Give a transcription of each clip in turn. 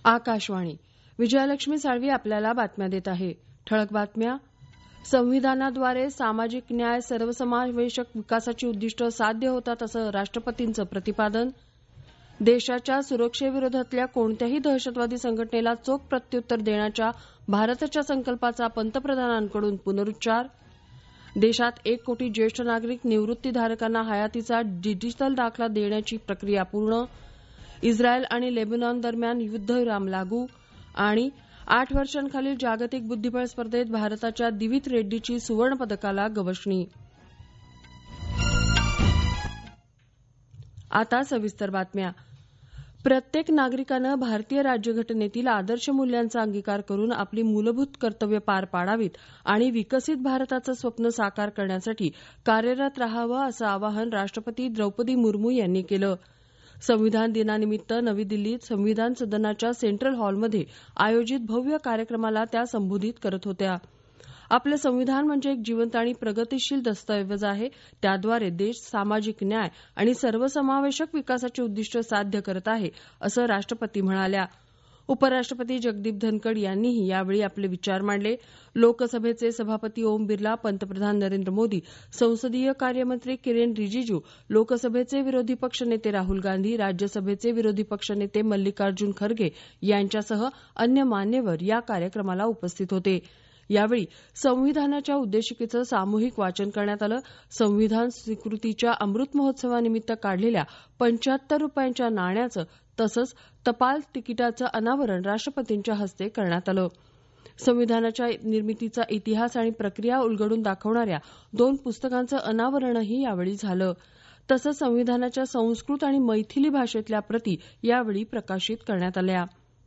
आकाशवाणी. विजयालक्ष्मी साळवी आपल्याला बातम्या देत आहे. ठळक बातम्या. संविधानाद्वारे सामाजिक न्याय, सर्वसमावेशक विकासाची उद्दिष्ट साध्य होतात असं राष्ट्रपतींचं प्रतिपादन. देशाच्या सुरक्षेविरोधातल्या कोणत्याही दहशतवादी संघटनेला चोख प्रत्युत्तर देण्याच्या भारताच्या संकल्पाचा पंतप्रधानांकडून पुनरुच्चार. देशात 1 कोटी ज्येष्ठ नागरिक निवृत्तीधारकांना हयातीचा डिजिटल दाखला देण्याची प्रक्रिया पूर्ण. इस्रायल आणि लेबनॉन दरम्यान युद्धविराम लागू. आणि 8 वर्षांखालील जागतिक बुद्धिबळ स्पर्धेत भारताच्या दिवित रेड्डीची सुवर्णपदकाला गवसणी. आता सविस्तर बातम्या. प्रत्येक नागरिकानं भारतीय राज्यघटनेतील आदर्श मूल्यांचा अंगीकार करून आपली मूलभूत कर्तव्य पार पाडावीत आणि विकसित भारताचं स्वप्न साकार करण्यासाठी कार्यरत राहावं असं आवाहन राष्ट्रपती द्रौपदी मुर्मू यांनी केलं. संविधान दिनानिमित्त नवी दिल्लीत संविधान सदनाच्या सेंट्रल हॉलमध्ये आयोजित भव्य कार्यक्रमाला त्या संबोधित करत होत्या. आपलं संविधान म्हणजे एक जिवंत आणि प्रगतिशील दस्तऐवज आहे. त्याद्वारे देश सामाजिक न्याय आणि सर्वसमावेशक विकासाचे उद्दिष्ट साध्य करत आहे असं राष्ट्रपती म्हणाल्या. उपराष्ट्रपती जगदीप धनखड यांनीही यावेळी आपले विचार मांडले. लोकसभेचे सभापती ओम बिर्ला, पंतप्रधान नरेंद्र मोदी, संसदीय कार्यमंत्री किरेन रिजिजू, लोकसभेचे विरोधी पक्षनेते राहुल गांधी, राज्यसभेचे विरोधी पक्षनेते मल्लिकार्जुन खरगे यांच्यासह अन्य मान्यवर या कार्यक्रमाला उपस्थित होते. यावेळी संविधानाच्या उद्देशिकेचं सामूहिक वाचन करण्यात आलं. संविधान स्वीकृतीच्या अमृत महोत्सवानिमित्त काढलेल्या 75 रुपयांच्या नाण्याचं तसंच टपाल तिकिटाचं अनावरण राष्ट्रपतींच्या हस्ते करण्यात आलं. संविधानाच्या निर्मितीचा इतिहास आणि प्रक्रिया उलगडून दाखवणाऱ्या 2 पुस्तकांचं अनावरणही यावेळी झालं. तसंच संविधानाच्या संस्कृत आणि मैथिली भाषेतल्या प्रती यावेळी प्रकाशित करण्यात आल्या.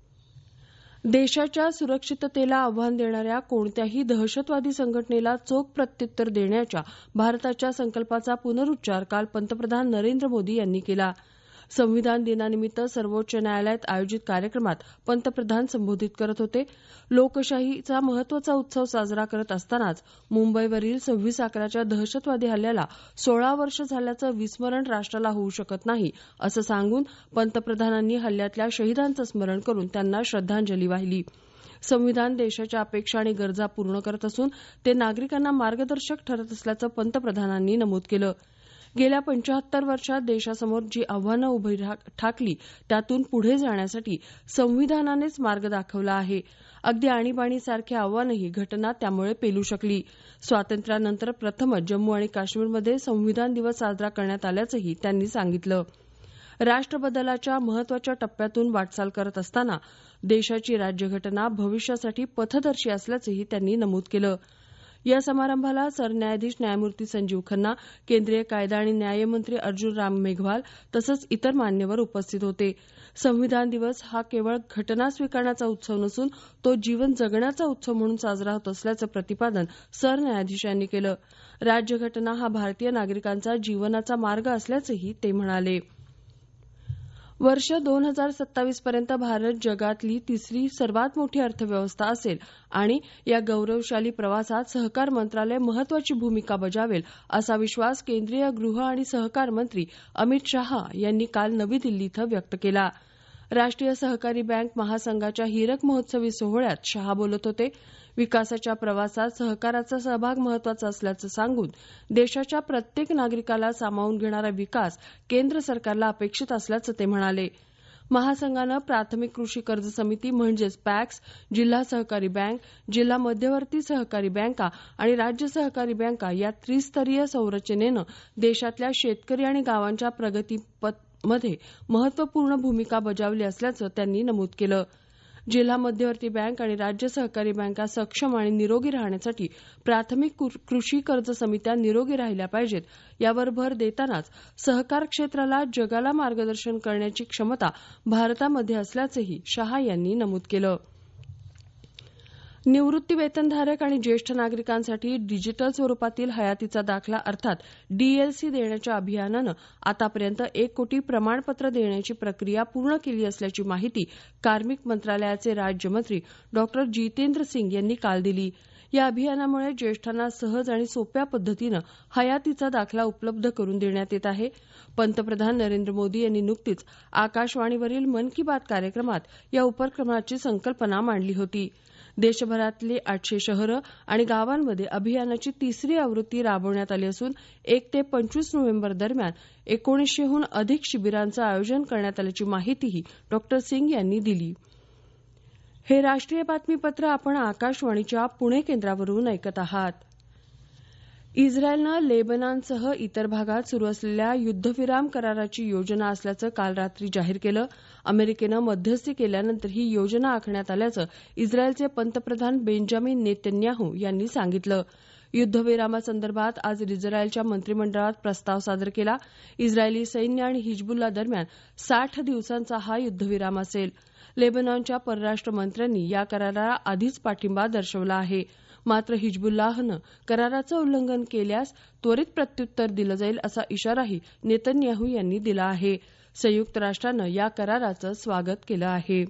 देशाच्या सुरक्षिततेला आव्हान देणाऱ्या कोणत्याही दहशतवादी संघटनेला चोख प्रत्युत्तर देण्याच्या भारताच्या संकल्पाचा पुनरुच्चार काल पंतप्रधान नरेंद्र मोदी यांनी केला. संविधान दिनानिमित्त सर्वोच्च न्यायालयात आयोजित कार्यक्रमात पंतप्रधान संबोधित करत होते. लोकशाहीचा महत्वाचा उत्सव साजरा करत असतानाच मुंबईवरील 26/11च्या दहशतवादी हल्ल्याला 16 वर्ष झाल्याचं विस्मरण राष्ट्राला होऊ शकत नाही असं सांगून पंतप्रधानांनी हल्ल्यातल्या शहीदांचं स्मरण करून त्यांना श्रद्धांजली वाहिली. संविधान देशाच्या अपेक्षा आणि गरजा पूर्ण करत असून ते नागरिकांना मार्गदर्शक ठरत असल्याचं पंतप्रधानांनी नमूद केलं. गेल्या 75 वर्षात देशासमोर जी आव्हानं उभी ठाकली त्यातून पुढे जाण्यासाठी संविधानानेच मार्ग दाखवला आहे. अगदी आणीबाणीसारखी आव्हानंही घटना त्यामुळे पेलू शकली. स्वातंत्र्यानंतर प्रथमच जम्मू आणि काश्मीरमध्ये संविधान दिवस साजरा करण्यात आल्याचंही त्यांनी सांगितलं. राष्ट्रबदलाच्या महत्वाच्या टप्प्यातून वाटचाल करत असताना देशाची राज्यघटना भविष्यासाठी पथदर्शी असल्याचंही त्यांनी नमूद केलं. या समारंभाला सरन्यायाधीश न्यायमूर्ती संजीव खन्ना, केंद्रीय कायदा आणि न्याय मंत्री अर्जुन राम मेघवाल तसंच इतर मान्यवर उपस्थित होते. संविधान दिवस हा केवळ घटना स्वीकारण्याचा उत्सव नसून तो जीवन जगण्याचा उत्सव म्हणून साजरा होत असल्याचं प्रतिपादन सरन्यायाधीशांनी केलं. राज्यघटना हा भारतीय नागरिकांचा जीवनाचा मार्ग असल्याचंही ते म्हणाले. वर्ष 2027 पर्यंत भारत जगातली 3री सर्वात मोठी अर्थव्यवस्था असेल आणि या गौरवशाली प्रवासात सहकार मंत्रालय महत्वाची भूमिका बजावेल असा विश्वास केंद्रीय गृह आणि सहकार मंत्री अमित शहा यांनी काल नवी दिल्ली इथं व्यक्त केला. राष्ट्रीय सहकारी बँक महासंघाच्या हीरक महोत्सवी सोहळ्यात शहा बोलत होते. विकासाच्या प्रवासात सहकाराचा सहभाग महत्वाचा असल्याचं सांगून देशाच्या प्रत्येक नागरिकाला सामावून घेणारा विकास केंद्र सरकारला अपेक्षित असल्याचं ते म्हणाले. महासंघानं प्राथमिक कृषी कर्ज समिती म्हणजेच पॅक्स, जिल्हा सहकारी बँक, जिल्हा मध्यवर्ती सहकारी बँका आणि राज्य सहकारी बँका या त्रिस्तरीय संरचनेनं देशातल्या शेतकरी आणि गावांच्या प्रगतीमध्ये महत्वपूर्ण भूमिका बजावली असल्याचं त्यांनी नमूद केलं. जिल्हा मध्यवर्ती बँक आणि राज्य सहकारी बँका सक्षम आणि निरोगी राहण्यासाठी प्राथमिक कृषी कर्ज समित्या निरोगी राहिल्या पाहिजेत यावर भर देतानाच सहकार क्षेत्राला जगाला मार्गदर्शन करण्याची क्षमता भारतामध्ये असल्याचंही शहा यांनी नमूद केलं. निवृत्तीवेतनधारक आणि ज्येष्ठ नागरिकांसाठी डिजिटल स्वरूपातील हयातीचा दाखला अर्थात डीएलसी देण्याच्या अभियानानं आतापर्यंत 1 कोटी प्रमाणपत्र देण्याची प्रक्रिया पूर्ण केली असल्याची माहिती कार्मिक मंत्रालयाचे राज्यमंत्री डॉ. जितेंद्र सिंग यांनी काल दिली. या अभियानामुळे ज्येष्ठांना सहज आणि सोप्या पद्धतीनं हयातीचा दाखला उपलब्ध करून देण्यात येत आहे. पंतप्रधान नरेंद्र मोदी यांनी नुकतीच आकाशवाणीवरील मन की बात कार्यक्रमात या उपक्रमाची संकल्पना मांडली होती. देशभरातली 800 शहरं आणि गावांमध्ये अभियानाची तिसरी आवृत्ती राबवण्यात आली असून 1 ते 25 नोव्हेंबर दरम्यान 1900हून अधिक शिबिरांचं आयोजन करण्यात आल्याची माहितीही डॉ. सिंग यांनी दिली. हे राष्ट्रीय बातमीपत्र आपण आकाशवाणीच्या पुणे केंद्रावरून ऐकत आहात. इस्रायलनं लेबनॉनसह इतर भागात सुरू असलेल्या युद्धविराम कराराची योजना असल्याचं काल रात्री जाहीर केलं. अमेरिकेनं मध्यस्थी केल्यानंतर ही योजना आखण्यात आल्याचं इस्रायलचे पंतप्रधान बेंजामिन नेतन्याहू यांनी सांगितलं. युद्धविरामासंदर्भात आज इस्रायलच्या मंत्रिमंडळात प्रस्ताव सादर केला. इस्रायली सैन्य आणि हिजबुल्ला दरम्यान 60 दिवसांचा हा युद्धविराम असेल. लेबनॉनच्या परराष्ट्र मंत्र्यांनी या कराराला आधीच पाठिंबा दर्शवला आहे. मात्र हिजबुल्लाहनं कराराचं उल्लंघन केल्यास त्वरित प्रत्युत्तर दिलं जाईल असा इशाराही नेतन्याहू यांनी दिला आहे. संयुक्त राष्ट्रानं या कराराचं स्वागत केलं आहे.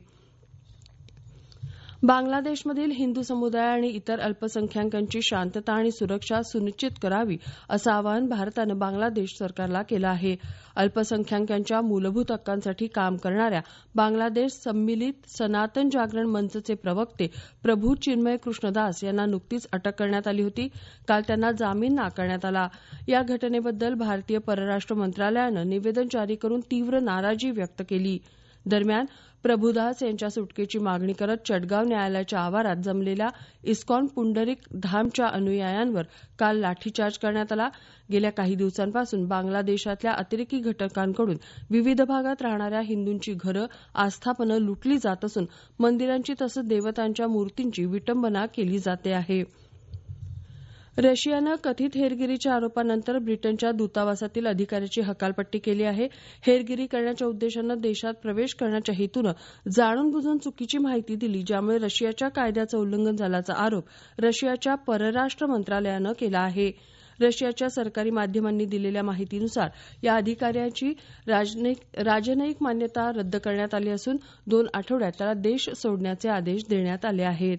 बांगलादेशमधील हिंदू समुदाय आणि इतर अल्पसंख्याकांची शांतता आणि सुरक्षा सुनिश्चित करावी असं आवाहन भारतानं बांगलादेश सरकारला केलं आहे. अल्पसंख्याकांच्या मूलभूत हक्कांसाठी काम करणाऱ्या बांगलादेश सम्मिलित सनातन जागरण मंचचे प्रवक्ते प्रभू चिन्मय कृष्णदास यांना नुकतीच अटक करण्यात आली होती. काल त्यांना जामीन नाकारण्यात आला. या घटनेबद्दल भारतीय परराष्ट्र मंत्रालयानं निवेदन जारी करून तीव्र नाराजी व्यक्त केली. दरम्यान प्रभुदास यांच्या सुटकेची मागणी करत चटगाव न्यायालयाच्या आवारात जमलेल्या इस्कॉन पुंडरीक धामच्या अनुयायांवर काल लाठीचार्ज करण्यात आला. गेल्या काही दिवसांपासून बांगलादेशातल्या अतिरेकी घटकांकडून विविध भागात राहणाऱ्या हिंदूंची घरं आस्थापनं लुटली जात असून मंदिरांची तसंच देवतांच्या मूर्तींची विटंबना केली जाते आहे. रशियानं कथित हेरगिरीच्या आरोपानंतर ब्रिटनच्या दूतावासातील अधिकाऱ्याची हकालपट्टी केली आहे. हेरगिरी करण्याच्या उद्देशानं देशात प्रवेश करण्याच्या हेतूनं जाणून बुजून चुकीची माहिती दिली, ज्यामुळे रशियाच्या कायद्याचं उल्लंघन झाल्याचा आरोप रशियाच्या परराष्ट्र मंत्रालयानं केला आहे. रशियाच्या सरकारी माध्यमांनी दिलेल्या माहितीनुसार या अधिकाऱ्याची राजनयिक मान्यता रद्द करण्यात आली असून 2 आठवड्यात त्याला देश सोडण्याचे आदेश देण्यात आले आहेत.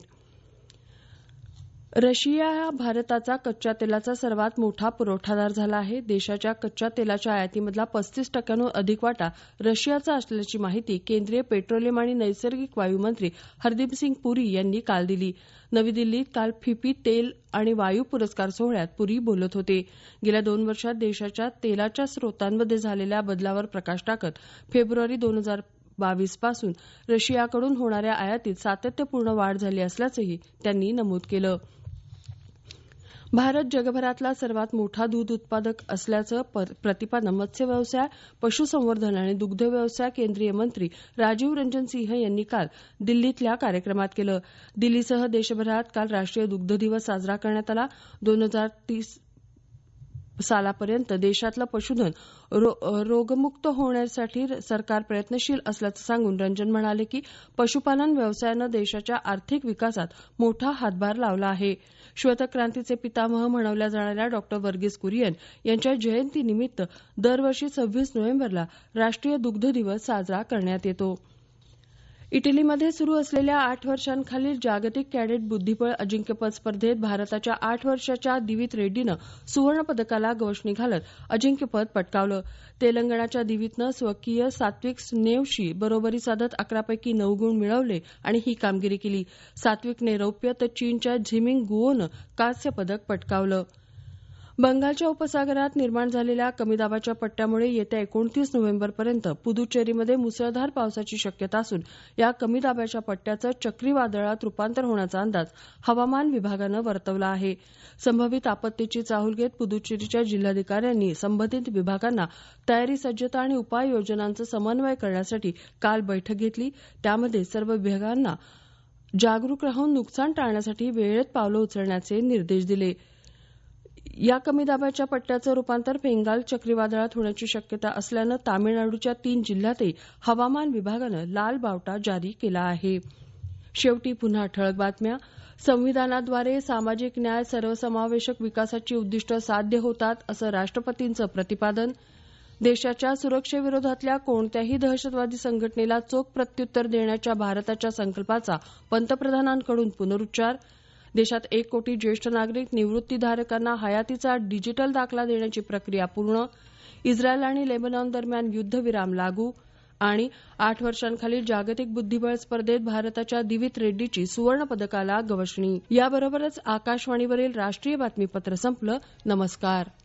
रशिया हा भारताचा कच्च्या तेलाचा सर्वात मोठा पुरवठादार झाला आहे. देशाच्या कच्च्या तेलाच्या आयातीमधला 35% अधिक वाटा रशियाचा असल्याची माहिती केंद्रीय पेट्रोलियम आणि नैसर्गिक वायू मंत्री हरदीपसिंग पुरी यांनी काल दिली. नवी दिल्लीत काल फिपी तेल आणि वायू पुरस्कार सोहळ्यात पुरी बोलत होते. गेल्या 2 वर्षात देशाच्या तेलाच्या स्रोतांमध्ये झालेल्या बदलावर प्रकाश टाकत फेब्रुवारी 2022 पासून रशियाकडून होणाऱ्या आयातीत सातत्यपूर्ण वाढ झाली असल्याचंही त्यांनी नमूद केलं. भारत जगभरातला सर्वात मोठा दूध उत्पादक असल्याचं प्रतिपादन मत्स्य व्यवसाय, पशुसंवर्धन आणि दुग्ध व्यवसाय केंद्रीय मंत्री राजीव रंजन सिंह यांनी काल दिल्लीतल्या कार्यक्रमात केलं. दिल्लीसह देशभरात काल राष्ट्रीय दुग्ध दिवस साजरा करण्यात आला. 2030 सालापर्यंत देशातलं पशुधन रोगमुक्त होण्यासाठी सरकार प्रयत्नशील असल्याचं सांगून रंजन म्हणाले की पशुपालन व्यवसायानं देशाच्या आर्थिक विकासात मोठा हातभार लावला आहे. श्वेतक्रांतीचे पितामह म्हणवल्या जाणाऱ्या डॉ. वर्गीस कुरियन यांच्या जयंतीनिमित्त दरवर्षी 26 नोव्हेंबरला राष्ट्रीय दुग्ध दिवस साजरा करण्यात येतो. इटलीमध्ये सुरू असलेल्या 8 वर्षांखालील जागतिक कॅडेट बुद्धिबळ अजिंक्यपद स्पर्धेत भारताच्या 8 वर्षाच्या दिवित रेड्डीनं सुवर्णपदकाला गवसणी घालत अजिंक्यपद पटकावलं. तेलंगणाच्या दिवितनं स्वकीय सात्विक नेवशी बरोबरी साधत 11 पैकी 9 गुण मिळवले आणि ही कामगिरी केली. सात्विकने रौप्य तर चीनच्या झिमिंग गुओनं कांस्य पदक पटकावलं. बंगालच्या उपसागरात निर्माण झालेल्या कमी दाबाच्या पट्ट्यामुळे येत्या 29 नोव्हेंबरपर्यंत पुदुच्चेरीमध्ये मुसळधार पावसाची शक्यता असून या कमी दाबाच्या पट्ट्याचं चक्रीवादळात रूपांतर होण्याचा अंदाज हवामान विभागानं वर्तवला आहे. संभावित आपत्तीची चाहूल घेत पुदुच्चेरीच्या जिल्हाधिकाऱ्यांनी संबंधित विभागांना तयारी, सज्जता आणि उपाययोजनांचं समन्वय करण्यासाठी काल बैठक घेतली. त्यामध्ये सर्व विभागांना जागरूक राहून नुकसान टाळण्यासाठी वेळेत पावलं उचलण्याचे निर्देश दिले. या कमी दाबाच्या पट्ट्याचं रूपांतर बेंगाल चक्रीवादळात होण्याची शक्यता असल्यानं तामिळनाडूच्या 3 जिल्ह्यातही हवामान विभागानं लाल बावटा जारी केला आहे. शेवटी पुन्हा ठळक बातम्या. संविधानाद्वारे सामाजिक न्याय, सर्वसमावेशक विकासाची उद्दिष्ट साध्य होतात असं राष्ट्रपतींचं प्रतिपादन. देशाच्या सुरक्षेविरोधातल्या कोणत्याही दहशतवादी संघटनेला चोख प्रत्युत्तर देण्याच्या भारताच्या संकल्पाचा पंतप्रधानांकडून पुनरुच्चार. देशात 1 कोटी ज्येष्ठ नागरिक निवृत्तीधारकांना हयातीचा डिजिटल दाखला देण्याची प्रक्रिया पूर्ण. इस्रायल आणि लेबनॉन दरम्यान युद्धविराम लागू. आणि 8 वर्षांखालील जागतिक बुद्धिबळ स्पर्धेत भारताच्या दिवित रेड्डीची सुवर्णपदकाला गवसणी. याबरोबरच आकाशवाणीवरील राष्ट्रीय बातमीपत्र संपलं. नमस्कार.